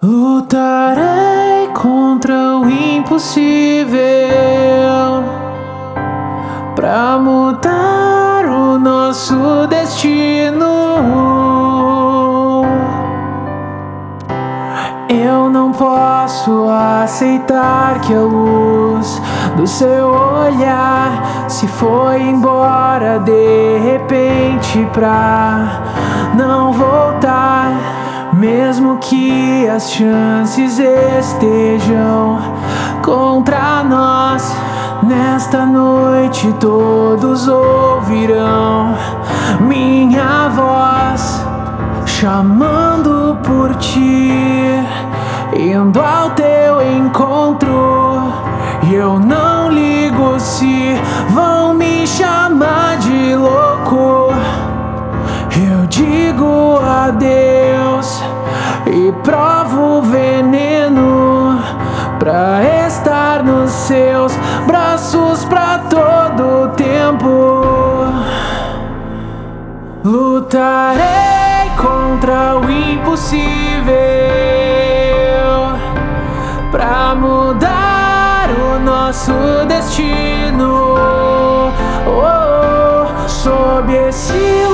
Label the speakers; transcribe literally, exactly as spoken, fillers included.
Speaker 1: Lutarei contra o impossível pra mudar o nosso destino. Eu não posso aceitar que a luz do seu olhar se foi embora de repente pra não voltar. Mesmo que as chances estejam contra nós, nesta noite todos ouvirão minha voz chamando por ti, indo ao teu encontro. E eu não ligo se vão me chamar de louco. Eu digo adeus e provo o veneno pra estar nos seus braços pra todo o tempo. Lutarei contra o impossível pra mudar o nosso destino. Oh, sob esse